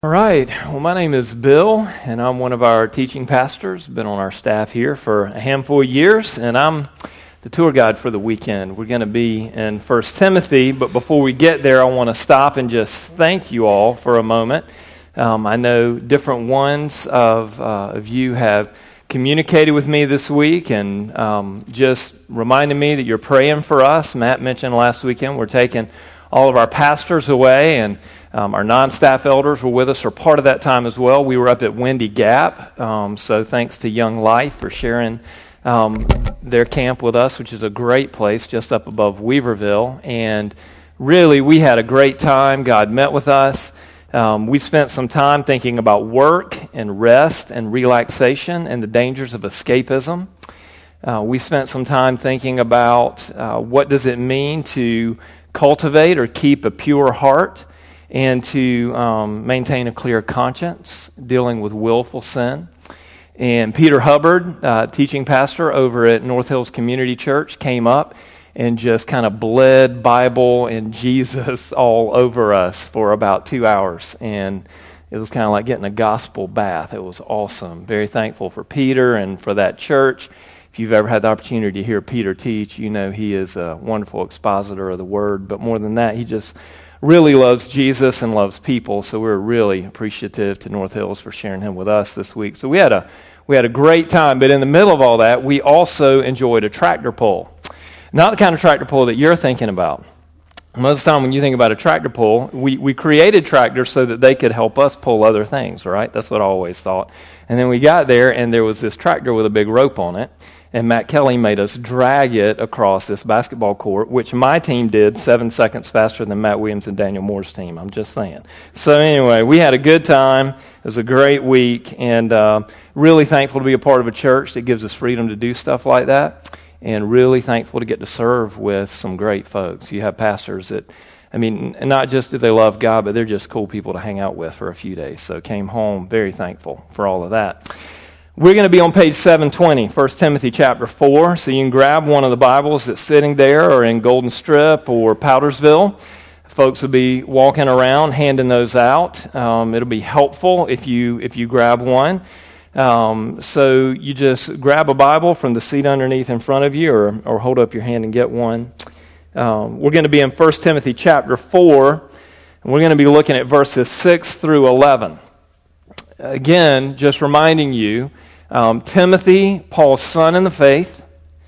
All right. Well, my name is Bill, and I'm one of our teaching pastors. Been on our staff here for a handful of years, and I'm the tour guide for the weekend. We're going to be in 1 Timothy, but before we get there, I want to stop and just thank you all for a moment. I know different ones of you have communicated with me this week and just reminded me that you're praying for us. Matt mentioned last weekend we're taking all of our pastors away, and our non-staff elders were with us for part of that time as well. We were up at Windy Gap, so thanks to Young Life for sharing their camp with us, which is a great place just up above Weaverville. And really, we had a great time. God met with us. We spent some time thinking about work and rest and relaxation and the dangers of escapism. We spent some time thinking about what does it mean to cultivate or keep a pure heart and to maintain a clear conscience, dealing with willful sin. And Peter Hubbard, teaching pastor over at North Hills Community Church, came up and just kind of bled Bible and Jesus all over us for about 2 hours. And it was kind of like getting a gospel bath. It was awesome. Very thankful for Peter and for that church. If you've ever had the opportunity to hear Peter teach, you know he is a wonderful expositor of the Word. But more than that, he just really loves Jesus and loves people. So we're really appreciative to North Hills for sharing him with us this week. So we had a great time. But in the middle of all that, we also enjoyed a tractor pull. Not the kind of tractor pull that you're thinking about. Most of the time when you think about a tractor pull, we created tractors so that they could help us pull other things, right? That's what I always thought. And then we got there, and there was this tractor with a big rope on it. And Matt Kelly made us drag it across this basketball court, which my team did 7 seconds faster than Matt Williams and Daniel Moore's team. I'm just saying. So anyway, we had a good time. It was a great week, and really thankful to be a part of a church that gives us freedom to do stuff like that, and really thankful to get to serve with some great folks. You have pastors that, I mean, not just do they love God, but they're just cool people to hang out with for a few days. So came home very thankful for all of that. We're going to be on page 720, 1 Timothy chapter 4, so you can grab one of the Bibles that's sitting there or in Golden Strip or Powdersville. Folks will be walking around handing those out. It'll be helpful if you grab one. So you just grab a Bible from the seat underneath in front of you or hold up your hand and get one. We're going to be in 1 Timothy chapter 4, and we're going to be looking at verses 6 through 11. Again, just reminding you, Timothy, Paul's son in the faith,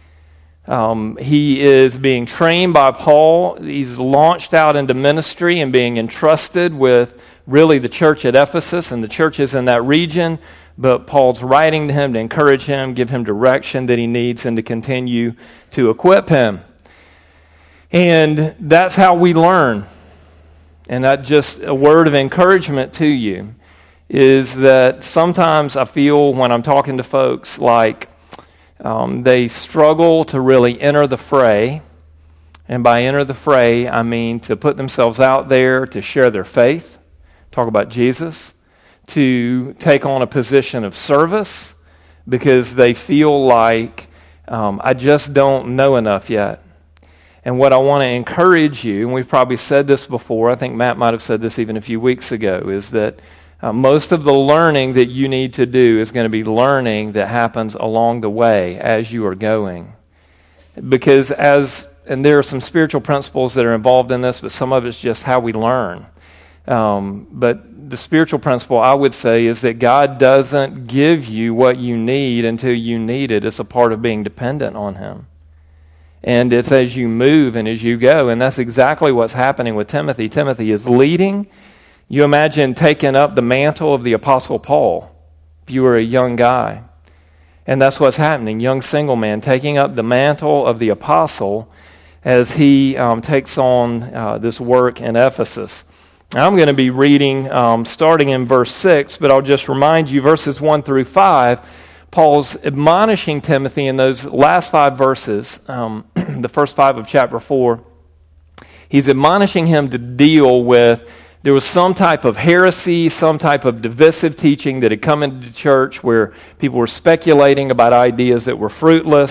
he is being trained by Paul. He's launched out into ministry and being entrusted with really the church at Ephesus and the churches in that region. But Paul's writing to him to encourage him, give him direction that he needs, and to continue to equip him. And that's how we learn. And that's just a word of encouragement to you, is that sometimes I feel when I'm talking to folks like they struggle to really enter the fray. And by enter the fray, I mean to put themselves out there, to share their faith, talk about Jesus, to take on a position of service because they feel like I just don't know enough yet. And what I want to encourage you, and we've probably said this before, I think Matt might have said this even a few weeks ago, is that most of the learning that you need to do is going to be learning that happens along the way as you are going. Because and there are some spiritual principles that are involved in this, but some of it's just how we learn. But the spiritual principle, I would say, is that God doesn't give you what you need until you need it. It's a part of being dependent on Him. And it's as you move and as you go. And that's exactly what's happening with Timothy. Timothy is leading. You imagine taking up the mantle of the Apostle Paul if you were a young guy. And that's what's happening. Young single man taking up the mantle of the apostle as he takes on this work in Ephesus. Now, I'm going to be reading starting in verse 6, but I'll just remind you, verses 1 through 5, Paul's admonishing Timothy in those last 5 verses, the first 5 of chapter 4. He's admonishing him to deal with, there was some type of heresy, some type of divisive teaching that had come into the church where people were speculating about ideas that were fruitless,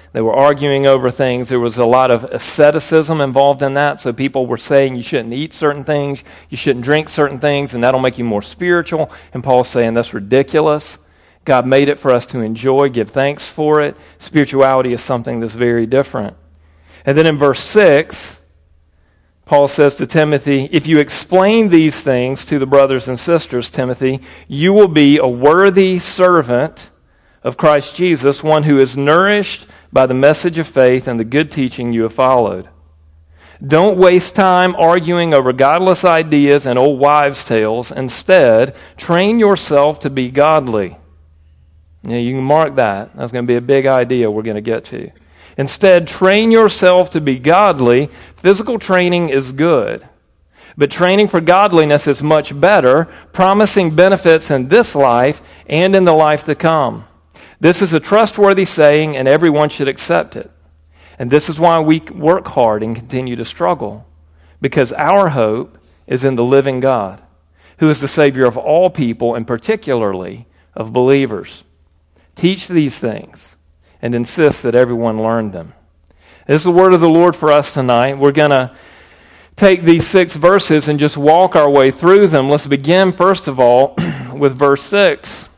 They were arguing over things. There was a lot of asceticism involved in that. So people were saying you shouldn't eat certain things, you shouldn't drink certain things, and that'll make you more spiritual. And Paul's saying that's ridiculous. God made it for us to enjoy, give thanks for it. Spirituality is something that's very different. And then in verse 6, Paul says to Timothy, if you explain these things to the brothers and sisters, Timothy, you will be a worthy servant of Christ Jesus, one who is nourished by the message of faith and the good teaching you have followed. Don't waste time arguing over godless ideas and old wives' tales. Instead, train yourself to be godly. Now, you can mark that. That's going to be a big idea we're going to get to. Instead, train yourself to be godly. Physical training is good, but training for godliness is much better, promising benefits in this life and in the life to come. This is a trustworthy saying, and everyone should accept it. And this is why we work hard and continue to struggle, because our hope is in the living God, who is the Savior of all people, and particularly of believers. Teach these things and insist that everyone learn them. This is the word of the Lord for us tonight. We're going to take these 6 verses and just walk our way through them. Let's begin, first of all, with verse 6,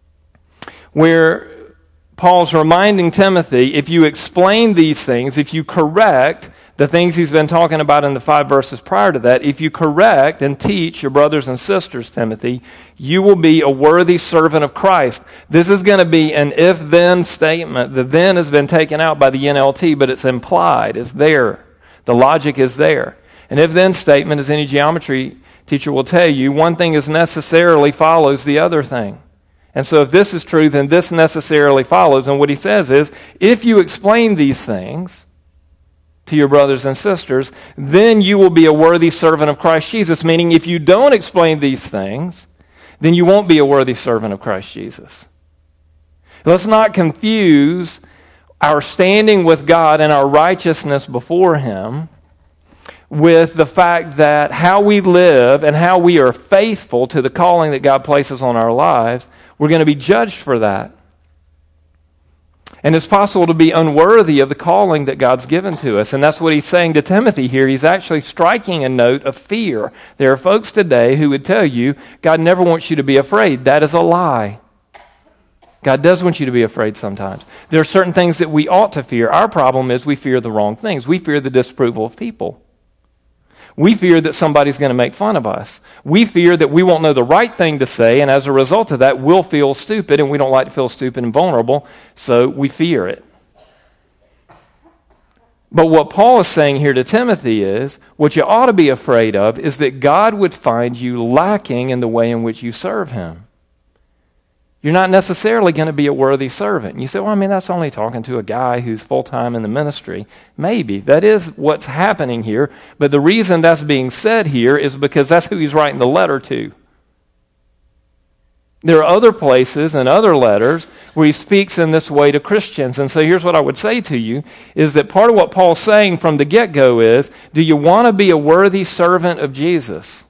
where Paul's reminding Timothy, if you explain these things, if you correct the things he's been talking about in the 5 verses prior to that, if you correct and teach your brothers and sisters, Timothy, you will be a worthy servant of Christ. This is going to be an if-then statement. The then has been taken out by the NLT, but it's implied. It's there. The logic is there. An if-then statement, as any geometry teacher will tell you, one thing is necessarily follows the other thing. And so if this is true, then this necessarily follows. And what he says is, if you explain these things to your brothers and sisters, then you will be a worthy servant of Christ Jesus. Meaning, if you don't explain these things, then you won't be a worthy servant of Christ Jesus. Let's not confuse our standing with God and our righteousness before Him with the fact that how we live and how we are faithful to the calling that God places on our lives, we're going to be judged for that. And it's possible to be unworthy of the calling that God's given to us. And that's what he's saying to Timothy here. He's actually striking a note of fear. There are folks today who would tell you, God never wants you to be afraid. That is a lie. God does want you to be afraid sometimes. There are certain things that we ought to fear. Our problem is we fear the wrong things. We fear the disapproval of people. We fear that somebody's going to make fun of us. We fear that we won't know the right thing to say, and as a result of that, we'll feel stupid, and we don't like to feel stupid and vulnerable, so we fear it. But what Paul is saying here to Timothy is, what you ought to be afraid of is that God would find you lacking in the way in which you serve Him. You're not necessarily going to be a worthy servant. You say, well, that's only talking to a guy who's full-time in the ministry. Maybe. That is what's happening here. But the reason that's being said here is because that's who he's writing the letter to. There are other places and other letters where he speaks in this way to Christians. And so here's what I would say to you, is that part of what Paul's saying from the get-go is, do you want to be a worthy servant of Jesus?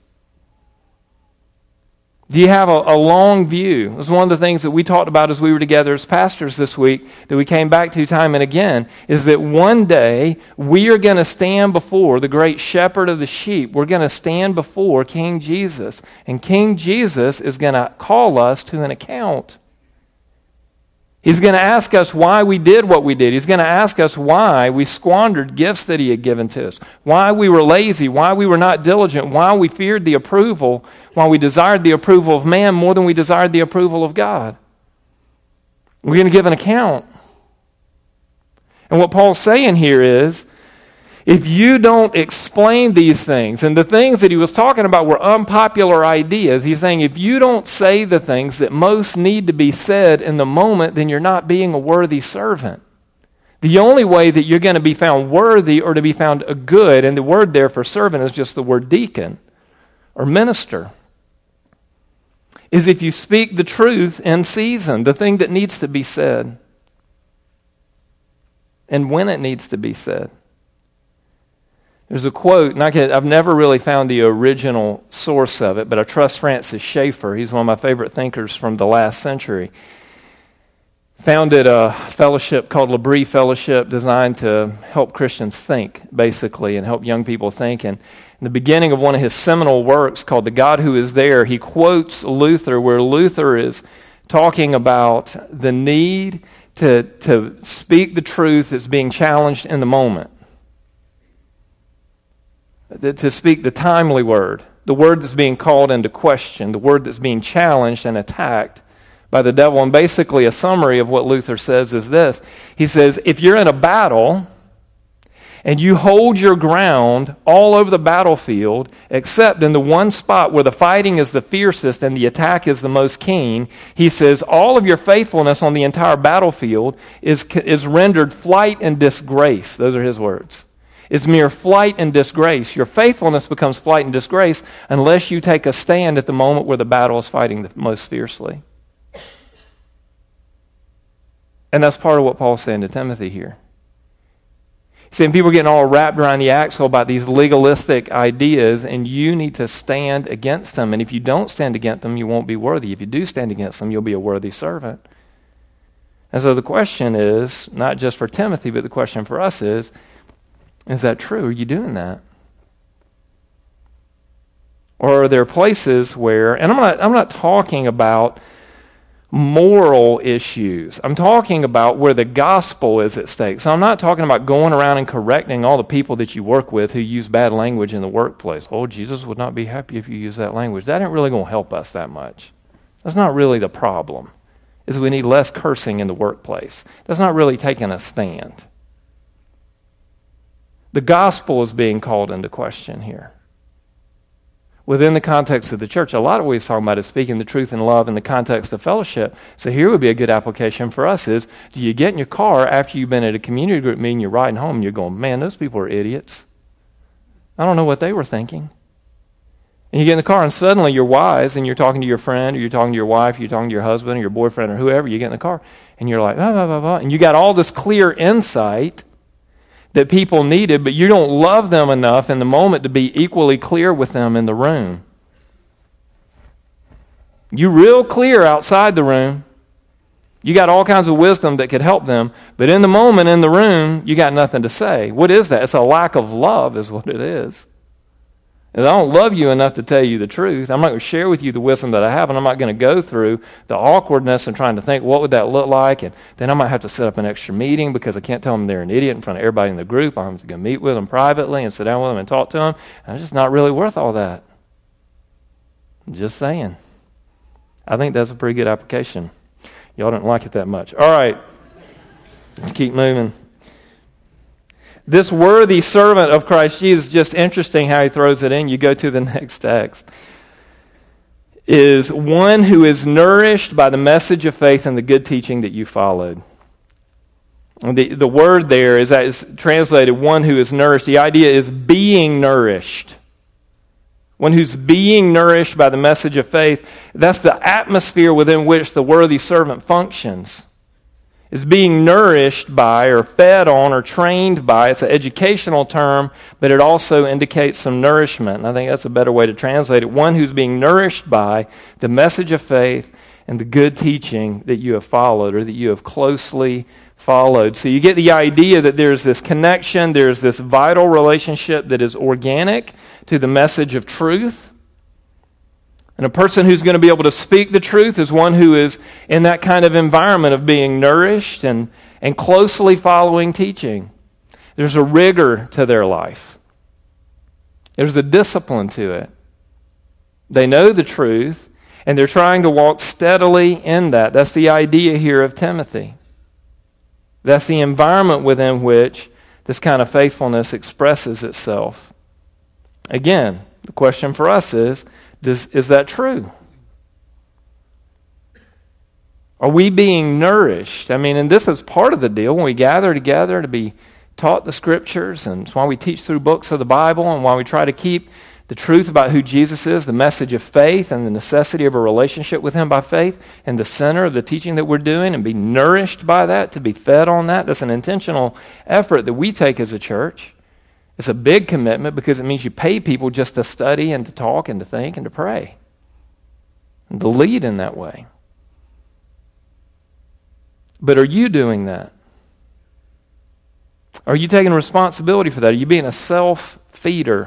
Do you have a long view? It was one of the things that we talked about as we were together as pastors this week, that we came back to time and again, is that one day we are going to stand before the great shepherd of the sheep. We're going to stand before King Jesus. And King Jesus is going to call us to an account. He's going to ask us why we did what we did. He's going to ask us why we squandered gifts that He had given to us, why we were lazy, why we were not diligent, why we feared the approval, why we desired the approval of man more than we desired the approval of God. We're going to give an account. And what Paul's saying here is, if you don't explain these things, and the things that he was talking about were unpopular ideas, he's saying if you don't say the things that most need to be said in the moment, then you're not being a worthy servant. The only way that you're going to be found worthy or to be found a good, and the word there for servant is just the word deacon or minister, is if you speak the truth in season, the thing that needs to be said, and when it needs to be said. There's a quote, and I've never really found the original source of it, but I trust Francis Schaeffer. He's one of my favorite thinkers from the last century. founded a fellowship called L'Abri Fellowship, designed to help Christians think, basically, and help young people think. And in the beginning of one of his seminal works called The God Who Is There, he quotes Luther, where Luther is talking about the need to speak the truth that's being challenged in the moment. To speak the timely word, the word that's being called into question, the word that's being challenged and attacked by the devil. And basically a summary of what Luther says is this. He says, if you're in a battle and you hold your ground all over the battlefield, except in the one spot where the fighting is the fiercest and the attack is the most keen, he says all of your faithfulness on the entire battlefield is rendered flight and disgrace. Those are his words. Is mere flight and disgrace. Your faithfulness becomes flight and disgrace unless you take a stand at the moment where the battle is fighting the most fiercely. And that's part of what Paul's saying to Timothy here. He's saying people are getting all wrapped around the axle about these legalistic ideas, and you need to stand against them. And if you don't stand against them, you won't be worthy. If you do stand against them, you'll be a worthy servant. And so the question is, not just for Timothy, but the question for us is that true? Are you doing that? Or are there places where, and I'm not talking about moral issues. I'm talking about where the gospel is at stake. So I'm not talking about going around and correcting all the people that you work with who use bad language in the workplace. Oh, Jesus would not be happy if you use that language. That ain't really going to help us that much. That's not really the problem, is we need less cursing in the workplace. That's not really taking a stand. The gospel is being called into question here. Within the context of the church, a lot of what he's talking about is speaking the truth in love in the context of fellowship. So here would be a good application for us is, do you get in your car after you've been at a community group meeting, you're riding home, and you're going, man, those people are idiots. I don't know what they were thinking. And you get in the car, and suddenly you're wise, and you're talking to your friend, or you're talking to your wife, or you're talking to your husband, or your boyfriend, or whoever. You get in the car, and you're like, blah, blah, blah, blah. And you got all this clear insight that people needed, but you don't love them enough in the moment to be equally clear with them in the room. You're real clear outside the room. You got all kinds of wisdom that could help them, but in the moment in the room, you got nothing to say. What is that? It's a lack of love is what it is. And I don't love you enough to tell you the truth. I'm not going to share with you the wisdom that I have, and I'm not going to go through the awkwardness and trying to think, what would that look like? And then I might have to set up an extra meeting because I can't tell them they're an idiot in front of everybody in the group. I'm going to go meet with them privately and sit down with them and talk to them. And it's just not really worth all that. I'm just saying. I think that's a pretty good application. Y'all don't like it that much. All right. Let's keep moving. This worthy servant of Christ Jesus, just interesting how he throws it in. You go to the next text. Is one who is nourished by the message of faith and the good teaching that you followed. The word there is translated one who is nourished. The idea is being nourished. One who's being nourished by the message of faith. That's the atmosphere within which the worthy servant functions. Is being nourished by or fed on or trained by. It's an educational term, but it also indicates some nourishment. And I think that's a better way to translate it. One who's being nourished by the message of faith and the good teaching that you have followed or that you have closely followed. So you get the idea that there's this connection, there's this vital relationship that is organic to the message of truth. And a person who's going to be able to speak the truth is one who is in that kind of environment of being nourished and closely following teaching. There's a rigor to their life. There's a discipline to it. They know the truth, and they're trying to walk steadily in that. That's the idea here of Timothy. That's the environment within which this kind of faithfulness expresses itself. Again, the question for us is that true? Are we being nourished? I mean, and this is part of the deal when we gather together to be taught the Scriptures, and it's why we teach through books of the Bible, and why we try to keep the truth about who Jesus is, the message of faith, and the necessity of a relationship with Him by faith, in the center of the teaching that we're doing, and be nourished by that, to be fed on that. That's an intentional effort that we take as a church. It's a big commitment because it means you pay people just to study and to talk and to think and to pray and to lead in that way. But are you doing that? Are you taking responsibility for that? Are you being a self-feeder?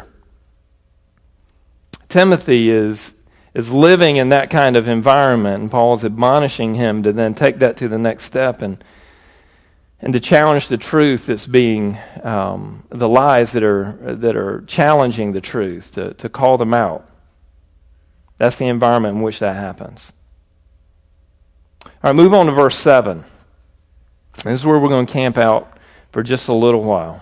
Timothy is living in that kind of environment, and Paul's admonishing him to then take that to the next step and to challenge the truth that's being, the lies that are challenging the truth, to call them out. That's the environment in which that happens. All right, move on to verse 7. This is where we're going to camp out for just a little while.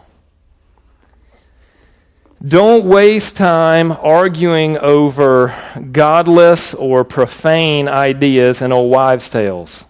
Don't waste time arguing over godless or profane ideas and old wives' tales.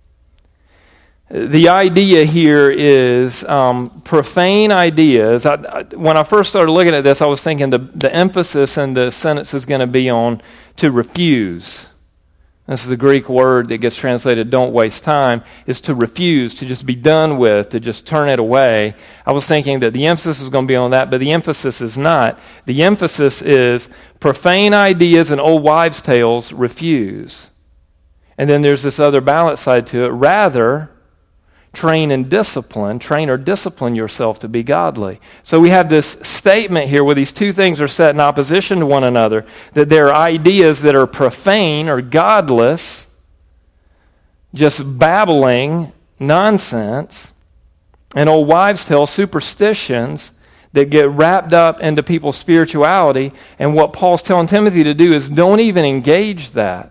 The idea here is profane ideas. When I first started looking at this, I was thinking the emphasis in the sentence is going to be on to refuse. This is the Greek word that gets translated don't waste time, is to refuse, to just be done with, to just turn it away. I was thinking that the emphasis is going to be on that, but the emphasis is not. The emphasis is profane ideas and old wives' tales, refuse. And then there's this other balance side to it. Rather, train or discipline yourself to be godly. So we have this statement here where these two things are set in opposition to one another, that there are ideas that are profane or godless, just babbling nonsense, and old wives' tales, superstitions that get wrapped up into people's spirituality. And what Paul's telling Timothy to do is don't even engage that.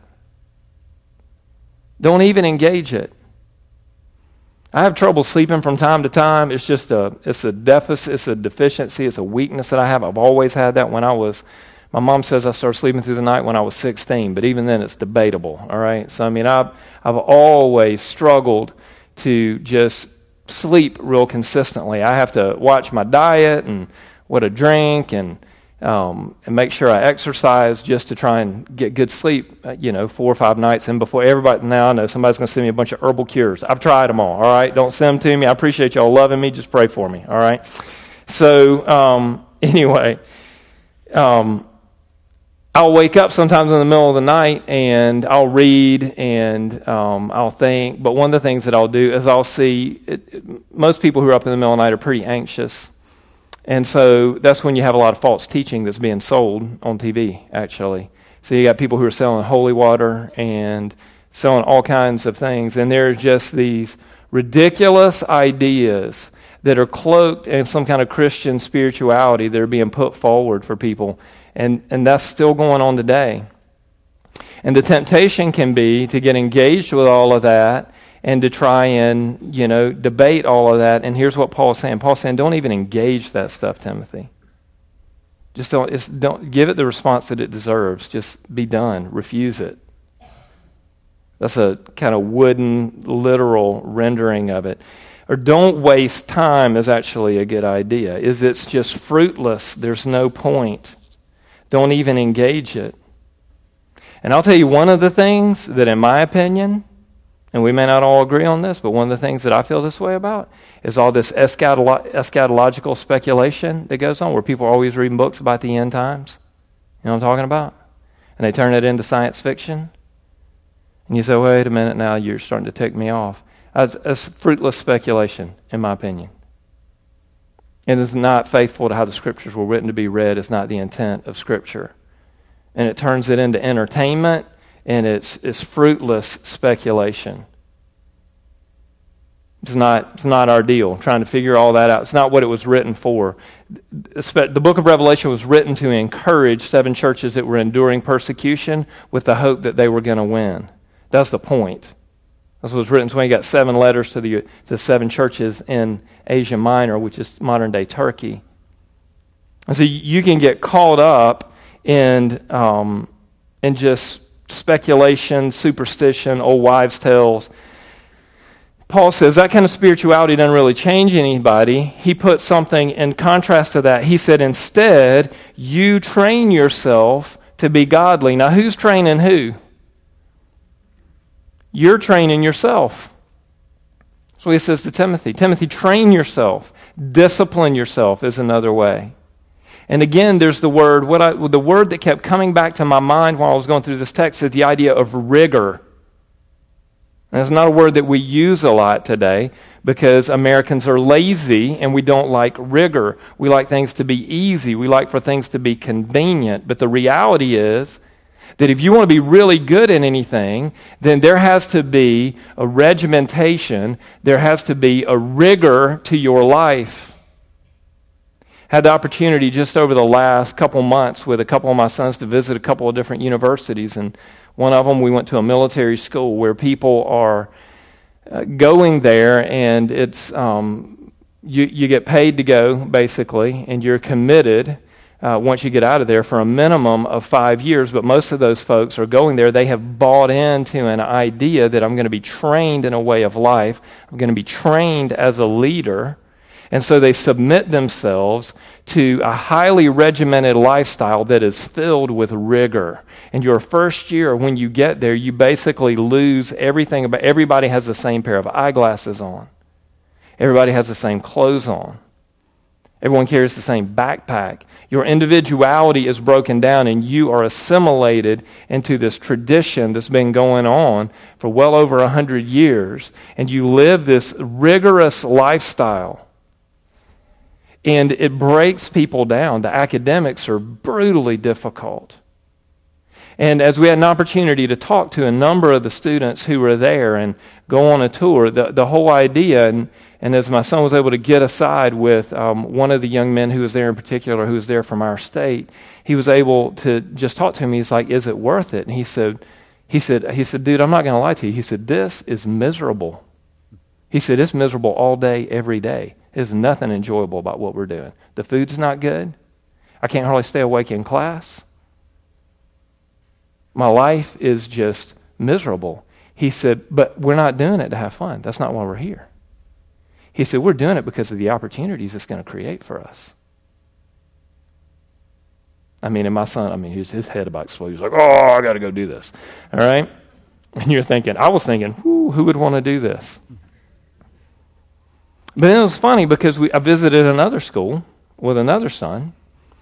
Don't even engage it. I have trouble sleeping from time to time. It's just it's a deficit, it's a deficiency, it's a weakness that I have. I've always had that my mom says I started sleeping through the night when I was 16, but even then it's debatable, all right? So, I mean, I've always struggled to just sleep real consistently. I have to watch my diet and what I drink and make sure I exercise just to try and get good sleep, 4 or 5 nights. And before everybody, now I know somebody's going to send me a bunch of herbal cures. I've tried them all right? Don't send them to me. I appreciate y'all loving me. Just pray for me, all right? So, anyway, I'll wake up sometimes in the middle of the night and I'll read and I'll think. But one of the things that I'll do is I'll see, most people who are up in the middle of the night are pretty anxious. And so that's when you have a lot of false teaching that's being sold on TV, actually. So you got people who are selling holy water and selling all kinds of things. And there's just these ridiculous ideas that are cloaked in some kind of Christian spirituality that are being put forward for people. And that's still going on today. And the temptation can be to get engaged with all of that and to try and, debate all of that. And here's what Paul's saying. Paul's saying, don't even engage that stuff, Timothy. Just don't give it the response that it deserves. Just be done. Refuse it. That's a kind of wooden, literal rendering of it. Or don't waste time is actually a good idea. It's just fruitless. There's no point. Don't even engage it. And I'll tell you one of the things that, in my opinion, and we may not all agree on this, but one of the things that I feel this way about is all this eschatological speculation that goes on, where people are always reading books about the end times. You know what I'm talking about? And they turn it into science fiction. And you say, wait a minute now, you're starting to tick me off. That's fruitless speculation, in my opinion. It is not faithful to how the Scriptures were written to be read. It's not the intent of Scripture. And it turns it into entertainment, and it's fruitless speculation. It's not our deal, trying to figure all that out. It's not what it was written for. The book of Revelation was written to encourage 7 churches that were enduring persecution with the hope that they were going to win. That's the point. That's what was written. So when you got 7 letters to the 7 churches in Asia Minor, which is modern-day Turkey. And so you can get caught up in just speculation, superstition, old wives' tales. Paul says that kind of spirituality doesn't really change anybody. He put something in contrast to that. He said, instead, you train yourself to be godly. Now, who's training who? You're training yourself. That's what he says to Timothy. Timothy, train yourself. Discipline yourself is another way. And again, there's the word, the word that kept coming back to my mind while I was going through this text is the idea of rigor. And it's not a word that we use a lot today because Americans are lazy and we don't like rigor. We like things to be easy. We like for things to be convenient. But the reality is that if you want to be really good at anything, then there has to be a regimentation. There has to be a rigor to your life. Had the opportunity just over the last couple months with a couple of my sons to visit a couple of different universities, and one of them we went to a military school where people are going there, and it's you get paid to go basically, and you're committed once you get out of there for a minimum of 5 years. But most of those folks are going there. They have bought into an idea that I'm going to be trained in a way of life. I'm going to be trained as a leader. And so they submit themselves to a highly regimented lifestyle that is filled with rigor. And your first year, when you get there, you basically lose everything about. Everybody has the same pair of eyeglasses on. Everybody has the same clothes on. Everyone carries the same backpack. Your individuality is broken down, and you are assimilated into this tradition that's been going on for well over 100 years. And you live this rigorous lifestyle. And it breaks people down. The academics are brutally difficult. And as we had an opportunity to talk to a number of the students who were there and go on a tour, the whole idea, and as my son was able to get aside with one of the young men who was there in particular, who was there from our state, he was able to just talk to him. He's like, "Is it worth it?" And he said, "Dude, I'm not going to lie to you." He said, "This is miserable." He said, "It's miserable all day, every day. There's nothing enjoyable about what we're doing. The food's not good. I can't hardly stay awake in class. My life is just miserable." He said, "But we're not doing it to have fun. That's not why we're here." He said, "We're doing it because of the opportunities it's going to create for us." And my son, his head about exploded. He's like, "Oh, I got to go do this." All right? And I was thinking, who would want to do this? But then it was funny because I visited another school with another son,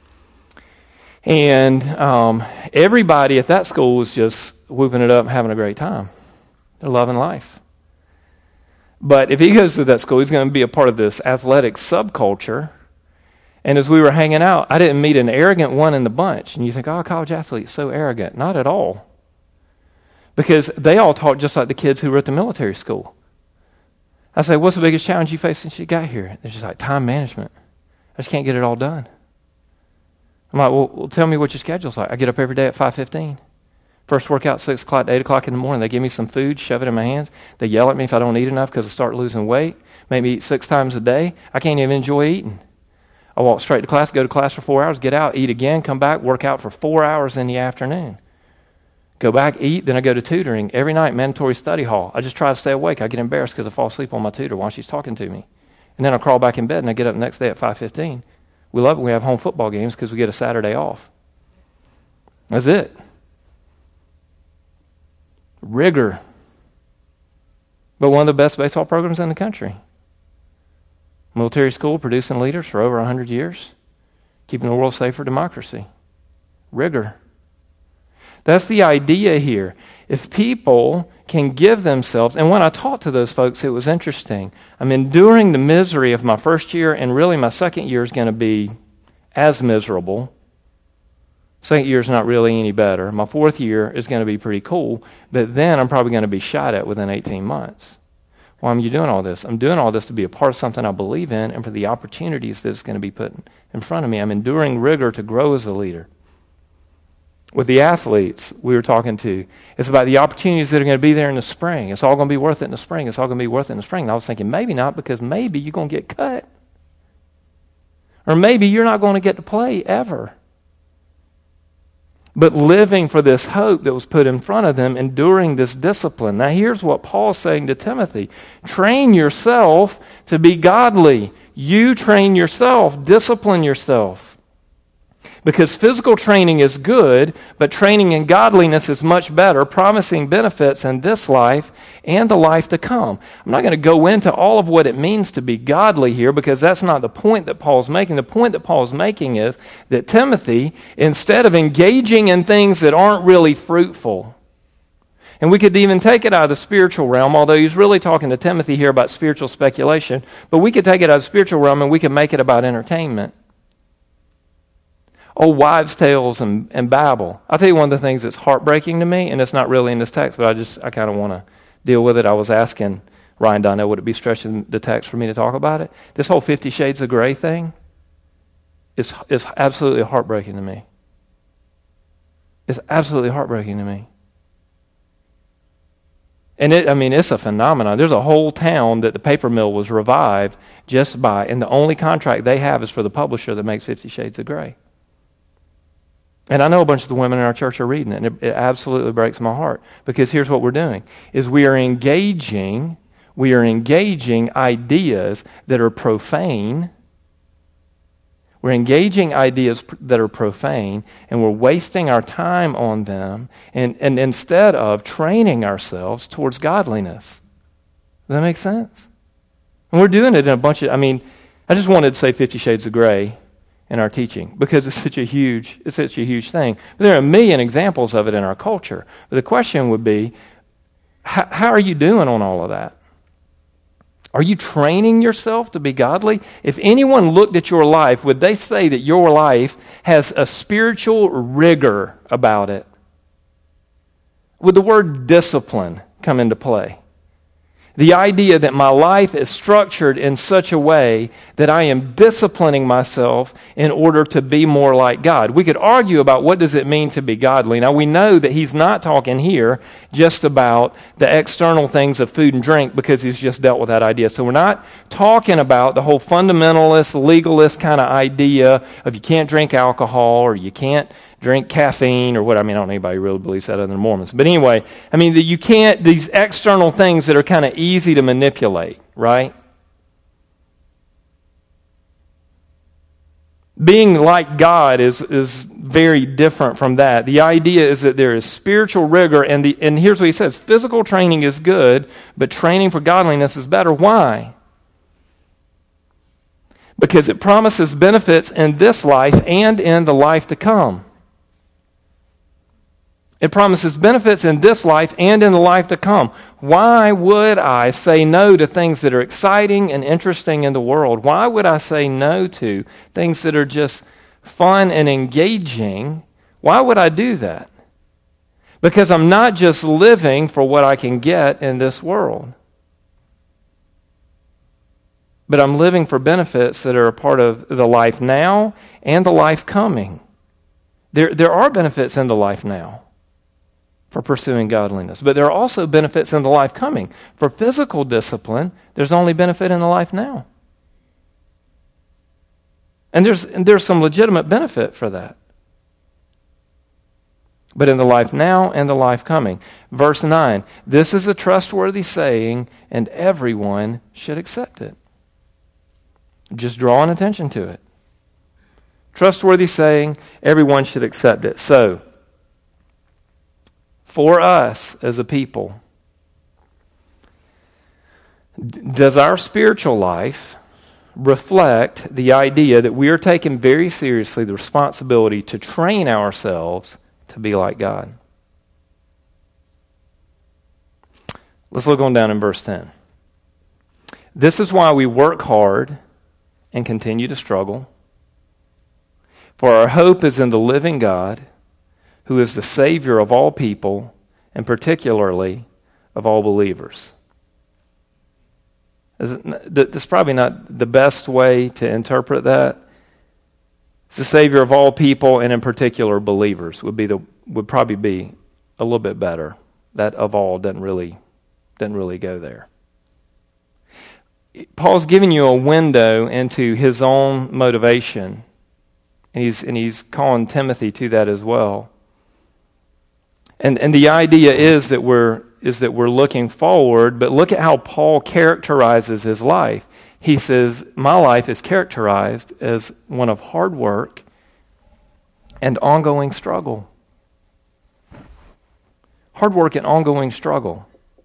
and everybody at that school was just whooping it up and having a great time. They're loving life. But if he goes to that school, he's going to be a part of this athletic subculture. And as we were hanging out, I didn't meet an arrogant one in the bunch. And you think, "Oh, college athletes, so arrogant." Not at all. Because they all talk just like the kids who were at the military school. I say, "What's the biggest challenge you faced since you got here?" They're just like, "Time management. I just can't get it all done." I'm like, well, tell me what your schedule's like." I get up every day at 5:15. First workout, 6 o'clock to 8 o'clock in the morning. They give me some food, shove it in my hands. They yell at me if I don't eat enough because I start losing weight. Make me eat 6 times a day. I can't even enjoy eating. I walk straight to class, go to class for 4 hours, get out, eat again, come back, work out for 4 hours in the afternoon. Go back, eat, then I go to tutoring. Every night, mandatory study hall. I just try to stay awake. I get embarrassed because I fall asleep on my tutor while she's talking to me. And then I crawl back in bed and I get up the next day at 5:15. We love it. We have home football games because we get a Saturday off. That's it. Rigor. But one of the best baseball programs in the country. Military school producing leaders for over 100 years. Keeping the world safe for democracy. Rigor. That's the idea here. If people can give themselves, and when I talked to those folks, it was interesting. I'm enduring the misery of my first year, and really my second year is going to be as miserable. Second year is not really any better. My fourth year is going to be pretty cool, but then I'm probably going to be shot at within 18 months. Why am I doing all this? I'm doing all this to be a part of something I believe in and for the opportunities that it's going to be put in front of me. I'm enduring rigor to grow as a leader. With the athletes we were talking to, it's about the opportunities that are going to be there in the spring. It's all going to be worth it in the spring. It's all going to be worth it in the spring. And I was thinking, maybe not, because maybe you're going to get cut. Or maybe you're not going to get to play ever. But living for this hope that was put in front of them, enduring this discipline. Now here's what Paul's saying to Timothy. Train yourself to be godly. You train yourself. Discipline yourself. Because physical training is good, but training in godliness is much better, promising benefits in this life and the life to come. I'm not going to go into all of what it means to be godly here, because that's not the point that Paul's making. The point that Paul's making is that Timothy, instead of engaging in things that aren't really fruitful, And we could even take it out of the spiritual realm, although he's really talking to Timothy here about spiritual speculation. But we could take it out of the spiritual realm and we could make it about entertainment. Old wives' tales and babble. I'll tell you one of the things that's heartbreaking to me, and it's not really in this text, but I kind of want to deal with it. I was asking Ryan Donnell, would it be stretching the text for me to talk about it? This whole 50 Shades of Grey thing is absolutely heartbreaking to me. It's absolutely heartbreaking to me. And it's a phenomenon. There's a whole town that the paper mill was revived just by, and the only contract they have is for the publisher that makes 50 Shades of Grey. And I know a bunch of the women in our church are reading it, and it absolutely breaks my heart. Because here's what we're doing, is we are engaging ideas that are profane. We're engaging ideas that are profane, and we're wasting our time on them, and instead of training ourselves towards godliness. Does that make sense? And we're doing it in a bunch of, I just wanted to say 50 Shades of Grey in our teaching because it's such a huge thing. But there are a million examples of it in our culture. But the question would be, how are you doing on all of that? Are you training yourself to be godly? If anyone looked at your life, would they say that your life has a spiritual rigor about it? Would the word discipline come into play? The idea that my life is structured in such a way that I am disciplining myself in order to be more like God. We could argue about what does it mean to be godly. Now we know that he's not talking here just about the external things of food and drink because he's just dealt with that idea. So we're not talking about the whole fundamentalist, legalist kind of idea of you can't drink alcohol or you can't drink caffeine or what. I don't know anybody who really believes that other than Mormons. But anyway, that you can't, these external things that are kind of easy to manipulate, right? Being like God is very different from that. The idea is that there is spiritual rigor, and here's what he says, physical training is good, but training for godliness is better. Why? Because it promises benefits in this life and in the life to come. It promises benefits in this life and in the life to come. Why would I say no to things that are exciting and interesting in the world? Why would I say no to things that are just fun and engaging? Why would I do that? Because I'm not just living for what I can get in this world, but I'm living for benefits that are a part of the life now and the life coming. There are benefits in the life now for pursuing godliness. But there are also benefits in the life coming. For physical discipline, there's only benefit in the life now. And there's some legitimate benefit for that. But in the life now and the life coming. Verse 9, this is a trustworthy saying, and everyone should accept it. Just drawing attention to it. Trustworthy saying, everyone should accept it. So, for us as a people, does our spiritual life reflect the idea that we are taking very seriously the responsibility to train ourselves to be like God? Let's look on down in verse 10. This is why we work hard and continue to struggle. For our hope is in the living God, who is the Savior of all people, and particularly of all believers. That's probably not the best way to interpret that. It's the Savior of all people, and in particular believers would probably be a little bit better. That of all doesn't really go there. Paul's giving you a window into his own motivation, and he's calling Timothy to that as well. And the idea is that we're looking forward, but look at how Paul characterizes his life. He says, my life is characterized as one of hard work and ongoing struggle. Hard work and ongoing struggle.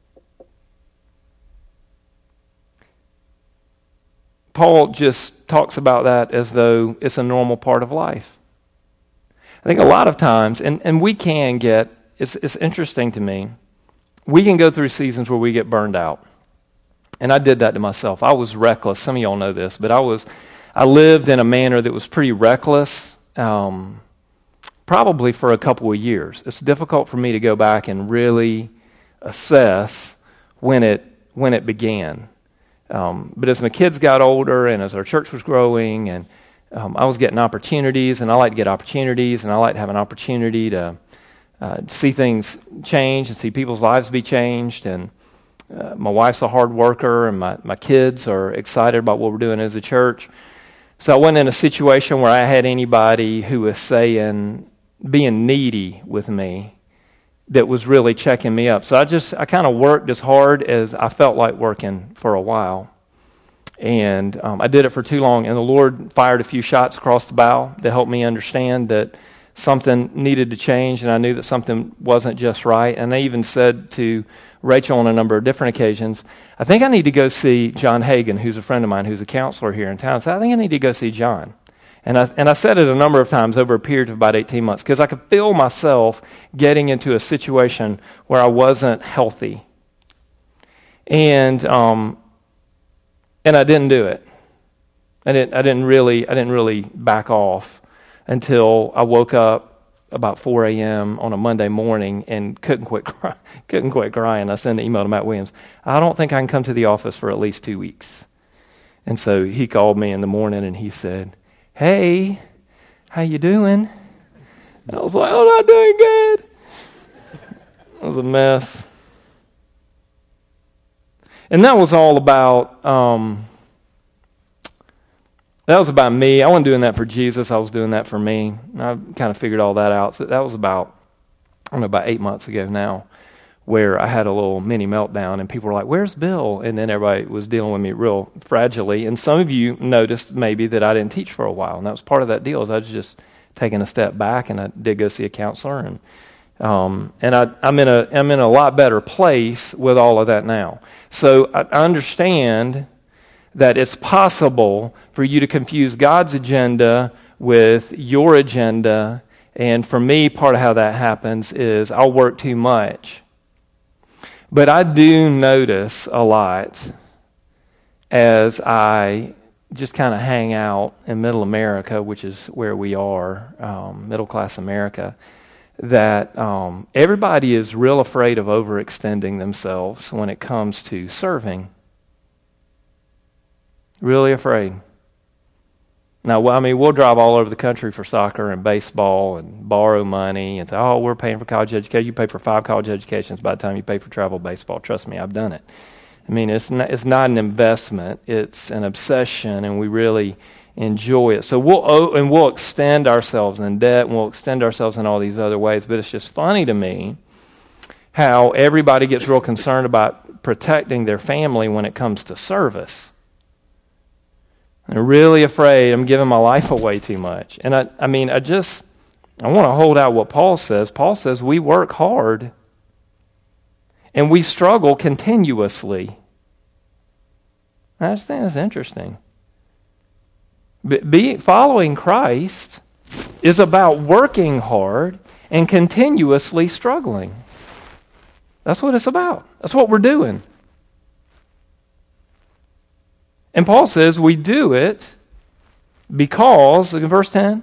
Paul just talks about that as though it's a normal part of life. I think a lot of times, and we can get, it's interesting to me, we can go through seasons where we get burned out. And I did that to myself. I was reckless. Some of y'all know this, but I lived in a manner that was pretty reckless, probably for a couple of years. It's difficult for me to go back and really assess when it began. But as my kids got older and as our church was growing, and I was getting opportunities, and I like to get opportunities, and I like to have an opportunity to see things change and see people's lives be changed. And my wife's a hard worker, and my kids are excited about what we're doing as a church. So I wasn't in a situation where I had anybody who was being needy with me that was really checking me up. So I kind of worked as hard as I felt like working for a while. And I did it for too long, and the Lord fired a few shots across the bow to help me understand that something needed to change, and I knew that something wasn't just right. And I even said to Rachel on a number of different occasions, I think I need to go see John Hagan, who's a friend of mine, who's a counselor here in town. So I think I need to go see John. And I said it a number of times over a period of about 18 months, because I could feel myself getting into a situation where I wasn't healthy. And I didn't do it. I didn't really back off until I woke up about 4 a.m. on a Monday morning and couldn't quit crying. I sent an email to Matt Williams. I don't think I can come to the office for at least 2 weeks. And so he called me in the morning and he said, "Hey, how you doing?" And I was like, "Oh, not doing good." It was a mess. And that was all about, that was about me. I wasn't doing that for Jesus. I was doing that for me. I kind of figured all that out. So that was about 8 months ago now, where I had a little mini meltdown, and people were like, "Where's Bill?" And then everybody was dealing with me real fragilely. And some of you noticed maybe that I didn't teach for a while, and that was part of that deal. Is I was just taking a step back, and I did go see a counselor, and I'm in a lot better place with all of that now. So I understand that it's possible for you to confuse God's agenda with your agenda. And for me, part of how that happens is I'll work too much. But I do notice a lot as I just kind of hang out in middle America, which is where we are, middle-class America, that everybody is real afraid of overextending themselves when it comes to serving. Really afraid. Now, we'll drive all over the country for soccer and baseball and borrow money and say, "Oh, we're paying for college education." You pay for 5 college educations by the time you pay for travel baseball. Trust me, I've done it. It's not an investment. It's an obsession, and we really enjoy it. So we'll extend ourselves in debt, and we'll extend ourselves in all these other ways. But it's just funny to me how everybody gets real concerned about protecting their family when it comes to service. I'm really afraid I'm giving my life away too much. And I want to hold out what Paul says. Paul says we work hard and we struggle continuously. I just think that's interesting. Following Christ is about working hard and continuously struggling. That's what it's about. That's what we're doing. And Paul says we do it because, look at verse 10,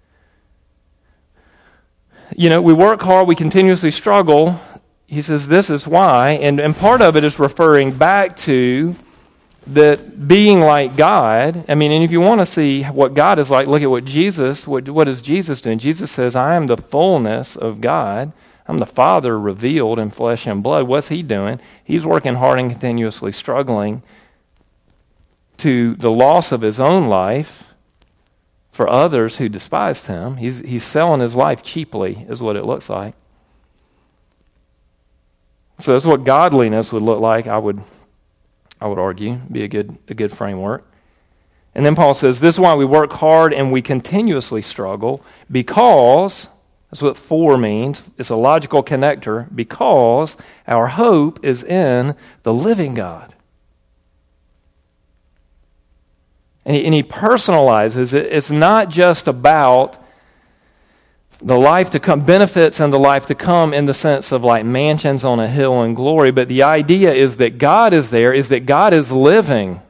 we work hard, we continuously struggle. He says this is why, and part of it is referring back to that being like God. And if you want to see what God is like, look at what is Jesus doing? Jesus says, "I am the fullness of God. I'm the Father revealed in flesh and blood." What's he doing? He's working hard and continuously struggling to the loss of his own life for others who despised him. He's selling his life cheaply, is what it looks like. So that's what godliness would look like. I would argue be a good framework. And then Paul says, "This is why we work hard and we continuously struggle, because," that's what "for" means. It's a logical connector. "Because our hope is in the living God." And he personalizes it. It's not just about the life to come, benefits and the life to come in the sense of like mansions on a hill in glory. But the idea is that God is there, is that God is living.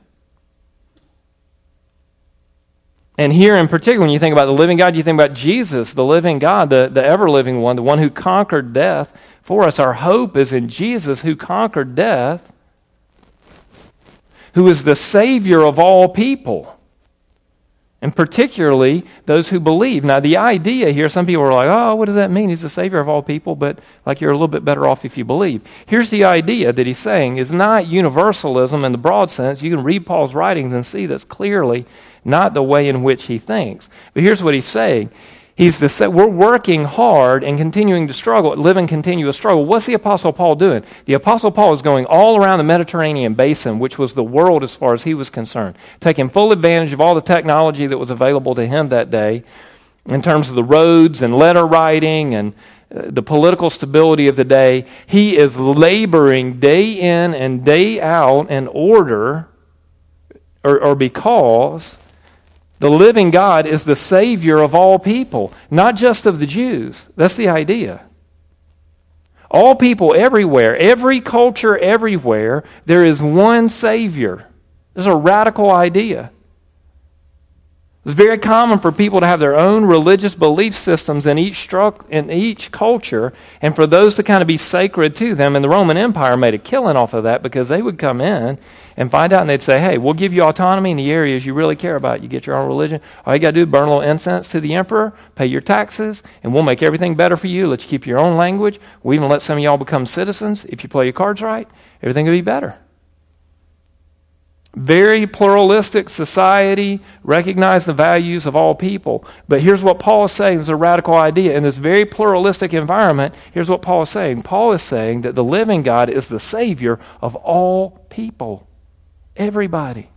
And here in particular, when you think about the living God, you think about Jesus, the living God, the ever-living one, the one who conquered death for us. Our hope is in Jesus who conquered death, who is the Savior of all people. And particularly those who believe. Now the idea here, some people are like, oh, what does that mean? He's the Savior of all people, but like you're a little bit better off if you believe. Here's the idea that he's saying is not universalism in the broad sense. You can read Paul's writings and see that's clearly not the way in which he thinks. But here's what he's saying. We're working hard and continuing to struggle, live in continuous struggle. What's the Apostle Paul doing? The Apostle Paul is going all around the Mediterranean basin, which was the world as far as he was concerned, taking full advantage of all the technology that was available to him that day in terms of the roads and letter writing and the political stability of the day. He is laboring day in and day out in order, or because the living God is the Savior of all people, not just of the Jews. That's the idea. All people everywhere, every culture everywhere, there is one Savior. This is a radical idea. It's very common for people to have their own religious belief systems in each culture, and for those to kind of be sacred to them. And the Roman Empire made a killing off of that because they would come in and find out and they'd say, hey, we'll give you autonomy in the areas you really care about. You get your own religion. All you got to do is burn a little incense to the emperor, pay your taxes, and we'll make everything better for you. Let you keep your own language. We'll even let some of y'all become citizens. If you play your cards right, everything will be better. Very pluralistic society, recognize the values of all people. But here's what Paul is saying is a radical idea. In this very pluralistic environment, here's what Paul is saying. Paul is saying that the living God is the Savior of all people. Everybody.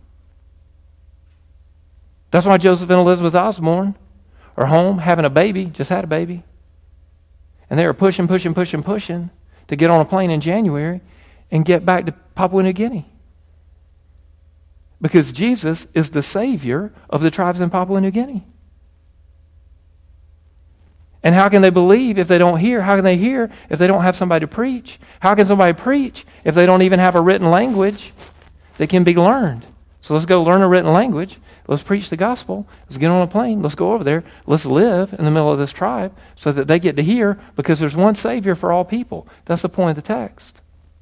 That's why Joseph and Elizabeth Osborne are home having a baby, just had a baby. And they were pushing to get on a plane in January and get back to Papua New Guinea. Because Jesus is the Savior of the tribes in Papua New Guinea. And how can they believe if they don't hear? How can they hear if they don't have somebody to preach? How can somebody preach if they don't even have a written language that can be learned? So let's go learn a written language. Let's preach the gospel. Let's get on a plane. Let's go over there. Let's live in the middle of this tribe so that they get to hear, because there's one Savior for all people. That's the point of the text.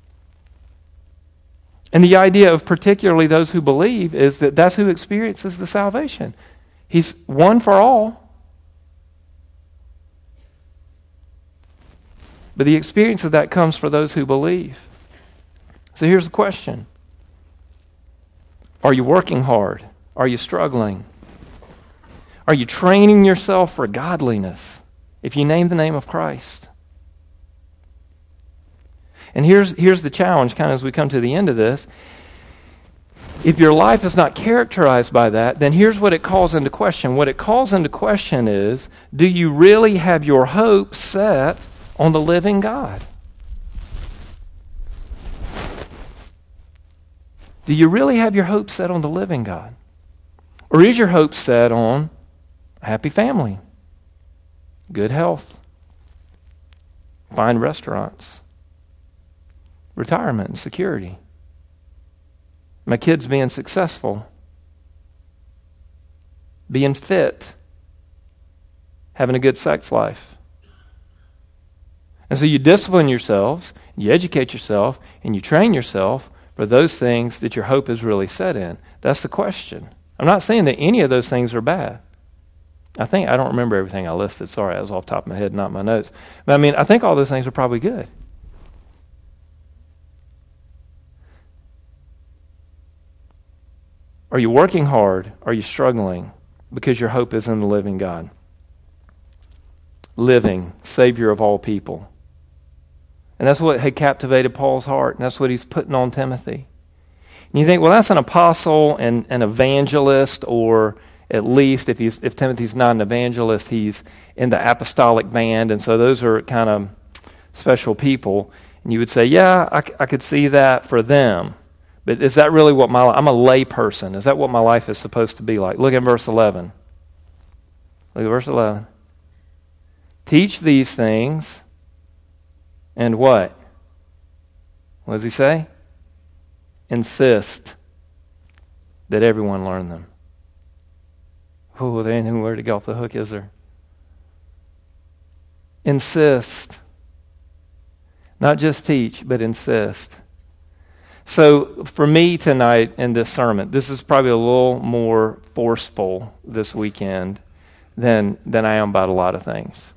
And the idea of particularly those who believe is that that's who experiences the salvation. He's one for all. But the experience of that comes for those who believe. So here's the question. Are you working hard? Are you struggling? Are you training yourself for godliness if you name the name of Christ? And here's the challenge, kind of as we come to the end of this. If your life is not characterized by that, then here's what it calls into question. What it calls into question is, do you really have your hope set on the living God? Do you really have your hope set on the living God? Or is your hope set on a happy family, good health, fine restaurants, retirement and security, my kids being successful, being fit, having a good sex life? And so you discipline yourselves, you educate yourself, and you train yourself for those things that your hope is really set in. That's the question. I'm not saying that any of those things are bad. I don't remember everything I listed. Sorry, I was off the top of my head, not my notes. But I think all those things are probably good. Are you working hard? Are you struggling? Because your hope is in the living God. Living, Savior of all people. And that's what had captivated Paul's heart, and that's what he's putting on Timothy. And you think, well, that's an apostle and an evangelist, or at least if Timothy's not an evangelist, he's in the apostolic band, and so those are kind of special people. And you would say, yeah, I could see that for them. But is that really what I'm a lay person. Is that what my life is supposed to be like? Look at verse 11. Look at verse 11. Teach these things, and what? What does he say? Insist that everyone learn them. Oh, there ain't nowhere to go off the hook, is there? Insist. Not just teach, but insist. So for me tonight in this sermon, this is probably a little more forceful this weekend than I am about a lot of things.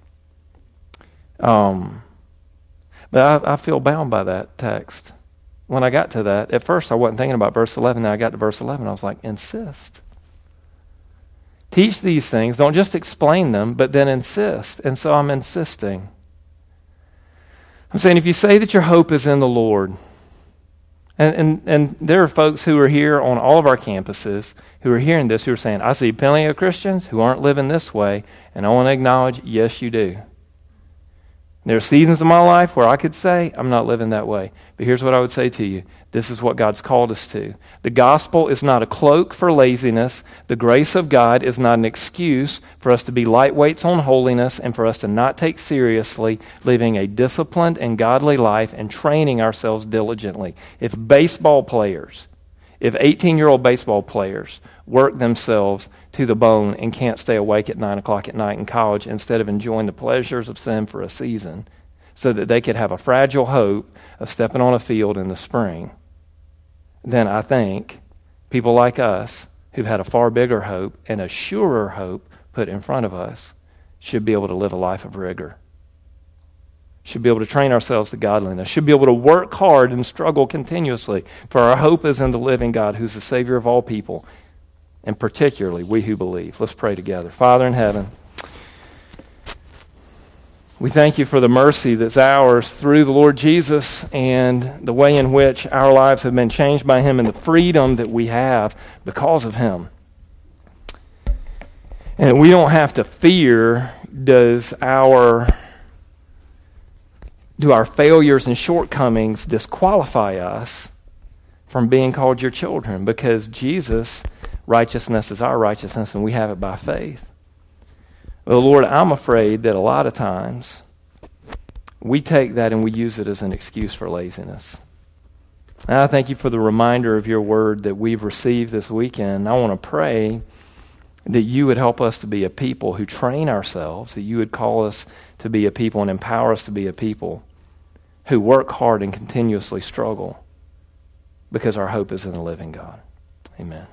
But I feel bound by that text. When I got to that, at first I wasn't thinking about verse 11. Then I got to verse 11. I was like, insist. Teach these things. Don't just explain them, but then insist. And so I'm insisting. I'm saying if you say that your hope is in the Lord, and there are folks who are here on all of our campuses who are hearing this, who are saying, I see plenty of Christians who aren't living this way, and I want to acknowledge, yes, you do. There are seasons of my life where I could say, I'm not living that way. But here's what I would say to you. This is what God's called us to. The gospel is not a cloak for laziness. The grace of God is not an excuse for us to be lightweights on holiness and for us to not take seriously living a disciplined and godly life and training ourselves diligently. If 18-year-old baseball players work themselves to the bone and can't stay awake at 9 o'clock at night in college instead of enjoying the pleasures of sin for a season so that they could have a fragile hope of stepping on a field in the spring, then I think people like us who've had a far bigger hope and a surer hope put in front of us should be able to live a life of rigor, should be able to train ourselves to godliness, should be able to work hard and struggle continuously, for our hope is in the living God who's the Savior of all people, and particularly we who believe. Let's pray together. Father in heaven, we thank you for the mercy that's ours through the Lord Jesus and the way in which our lives have been changed by him and the freedom that we have because of him. And we don't have to fear do our failures and shortcomings disqualify us from being called your children, because Jesus' righteousness is our righteousness and we have it by faith. Well, Lord, I'm afraid that a lot of times we take that and we use it as an excuse for laziness. And I thank you for the reminder of your word that we've received this weekend. I want to pray that you would help us to be a people who train ourselves, that you would call us to be a people and empower us to be a people who work hard and continuously struggle because our hope is in the living God. Amen.